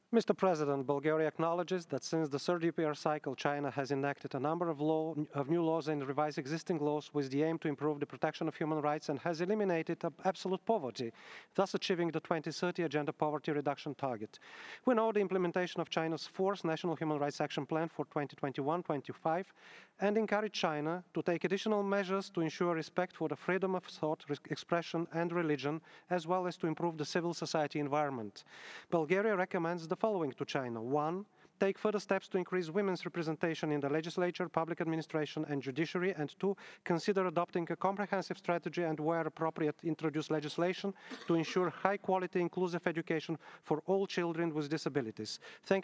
Mr. President, Bulgaria acknowledges that since the third EPR cycle, China has enacted a number of new laws and revised existing laws with the aim to improve the protection of human rights and has eliminated absolute poverty, thus achieving the 2030 Agenda Poverty Reduction target. We know the implementation of China's fourth National Human Rights Action Plan for 2021-25 and encourage China to take additional measures to ensure respect for the freedom of thought, expression and religion, as well as to improve the civil society environment. Bulgaria recommends the following to China. One, take further steps to increase women's representation in the legislature, public administration and judiciary, and two, consider adopting a comprehensive strategy and, where appropriate, introduce legislation to ensure high-quality inclusive education for all children with disabilities. Thank